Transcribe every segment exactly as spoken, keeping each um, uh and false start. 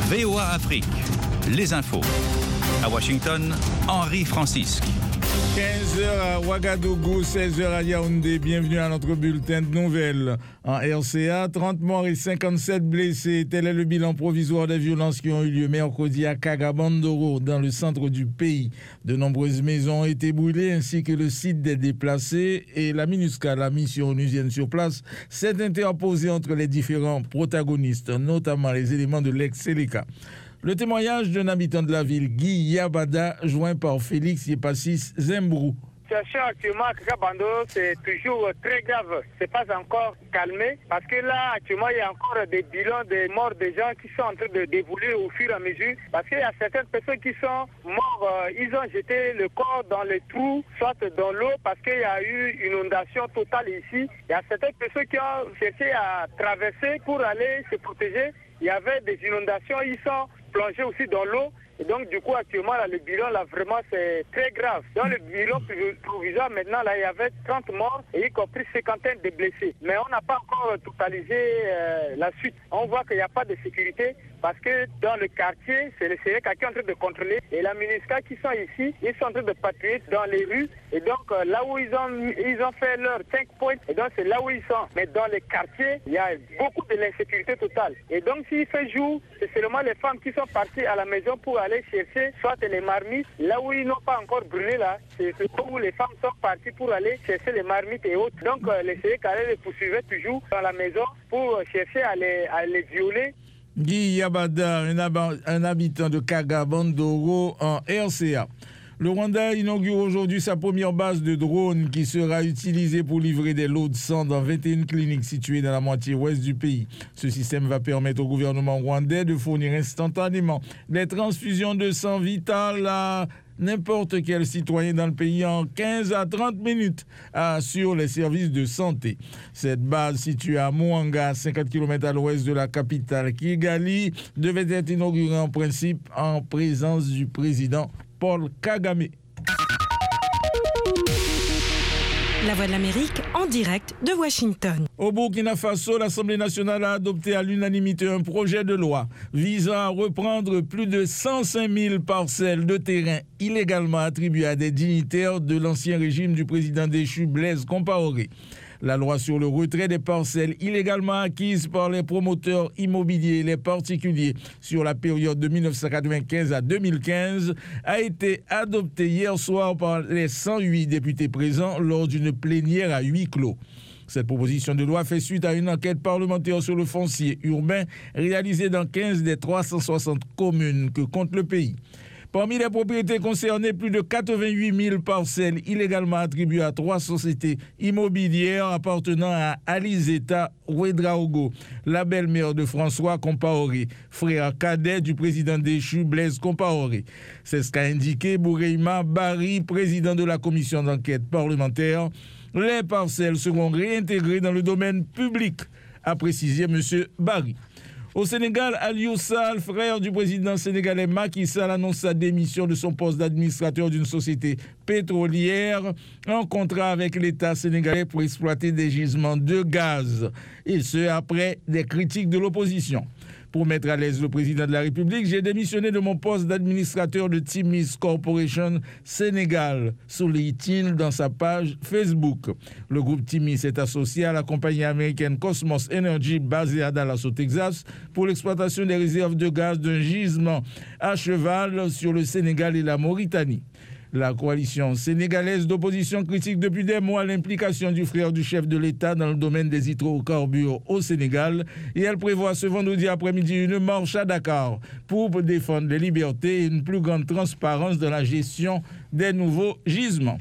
V O A Afrique, les infos. À Washington, Henri Francisque. quinze heures à Ouagadougou, seize heures à Yaoundé. Bienvenue à notre bulletin de nouvelles. En R C A, trente morts et cinquante-sept blessés. Tel est le bilan provisoire des violences qui ont eu lieu mercredi à Kagabandoro, dans le centre du pays. De nombreuses maisons ont été brûlées, ainsi que le site des déplacés. Et la MINUSCA, la mission onusienne sur place, s'est interposée entre les différents protagonistes, notamment les éléments de l'ex-Seleka. Le témoignage d'un habitant de la ville, Guy Yabada, joint par Félix Yepassis Zembrou. La situation actuellement à Kagabandoro, c'est toujours très grave. C'est pas encore calmé parce que là, actuellement, il y a encore des bilans des morts des gens qui sont en train de dévouler au fur et à mesure. Parce qu'il y a certaines personnes qui sont mortes, euh, ils ont jeté le corps dans les trous, soit dans l'eau, parce qu'il y a eu une inondation totale ici. Il y a certaines personnes qui ont cherché à traverser pour aller se protéger. Il y avait des inondations, ils sont plongés aussi dans l'eau. Et donc, du coup, actuellement, là, le bilan, là, vraiment, c'est très grave. Dans le bilan provisoire, maintenant, là, il y avait trente morts et y compris cinquantaine de blessés. Mais on n'a pas encore totalisé euh, la suite. On voit qu'il n'y a pas de sécurité parce que dans le quartier, c'est le C E C A qui est en train de contrôler. Et la MINUSCA qui sont ici, ils sont en train de patrouiller dans les rues. Et donc, euh, là où ils ont, ils ont fait leur cinq points, et donc c'est là où ils sont. Mais dans les quartiers, il y a beaucoup de l'insécurité totale. Et donc, s'il fait jour, c'est seulement les femmes qui sont parties à la maison pour aller chercher soit les marmites, là où ils n'ont pas encore brûlé, là, c'est là où les femmes sont parties pour aller chercher les marmites et autres. Donc, euh, les C E C A les poursuivaient toujours dans la maison pour chercher à les, à les violer. Guy Yabada, un, ab- un habitant de Kagabandoro en R C A. Le Rwanda inaugure aujourd'hui sa première base de drones qui sera utilisée pour livrer des lots de sang dans vingt et une cliniques situées dans la moitié ouest du pays. Ce système va permettre au gouvernement rwandais de fournir instantanément des transfusions de sang vitales à n'importe quel citoyen dans le pays en quinze à trente minutes, assure les services de santé. Cette base située à Mwanga, cinquante kilomètres à l'ouest de la capitale Kigali, devait être inaugurée en principe en présence du président Paul Kagame. La Voix de l'Amérique en direct de Washington. Au Burkina Faso, l'Assemblée nationale a adopté à l'unanimité un projet de loi visant à reprendre plus de cent cinq mille parcelles de terrain illégalement attribuées à des dignitaires de l'ancien régime du président déchu Blaise Compaoré. La loi sur le retrait des parcelles illégalement acquises par les promoteurs immobiliers et les particuliers sur la période de dix-neuf cent quatre-vingt-quinze à deux mille quinze a été adoptée hier soir par les cent huit députés présents lors d'une plénière à huis clos. Cette proposition de loi fait suite à une enquête parlementaire sur le foncier urbain réalisée dans quinze des trois cent soixante communes que compte le pays. Parmi les propriétés concernées, plus de quatre-vingt-huit mille parcelles illégalement attribuées à trois sociétés immobilières appartenant à Alizeta Ouedraogo, la belle-mère de François Compaoré, frère cadet du président déchu Blaise Compaoré. C'est ce qu'a indiqué Boureima Bari, président de la commission d'enquête parlementaire. Les parcelles seront réintégrées dans le domaine public, a précisé M. Bari. Au Sénégal, Aliou Sall, frère du président sénégalais Macky Sall, annonce sa démission de son poste d'administrateur d'une société pétrolière, en contrat avec l'État sénégalais pour exploiter des gisements de gaz, et ce après des critiques de l'opposition. Pour mettre à l'aise le président de la République, j'ai démissionné de mon poste d'administrateur de Timis Corporation Sénégal, souligne-t-il dans sa page Facebook. Le groupe Timis est associé à la compagnie américaine Cosmos Energy basée à Dallas au Texas pour l'exploitation des réserves de gaz d'un gisement à cheval sur le Sénégal et la Mauritanie. La coalition sénégalaise d'opposition critique depuis des mois l'implication du frère du chef de l'État dans le domaine des hydrocarbures au Sénégal et elle prévoit ce vendredi après-midi une marche à Dakar pour défendre les libertés et une plus grande transparence dans la gestion des nouveaux gisements.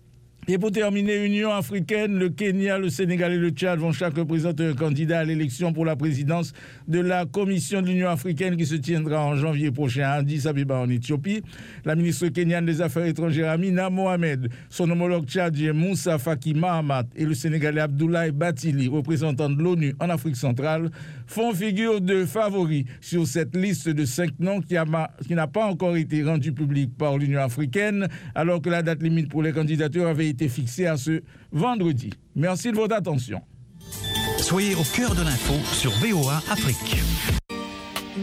Et pour terminer, Union africaine, le Kenya, le Sénégal et le Tchad vont chacun présenter un candidat à l'élection pour la présidence de la Commission de l'Union africaine qui se tiendra en janvier prochain à Addis Abeba en Éthiopie. La ministre kenyane des Affaires étrangères Amina Mohamed, son homologue tchadien Moussa Faki Mahamat et le Sénégalais Abdoulaye Bathily, représentant de l'ONU en Afrique centrale, font figure de favoris sur cette liste de cinq noms qui, a, qui n'a pas encore été rendue publique par l'Union africaine, alors que la date limite pour les candidatures avait été fixée à ce vendredi. Merci de votre attention. Soyez au cœur de l'info sur V O A Afrique.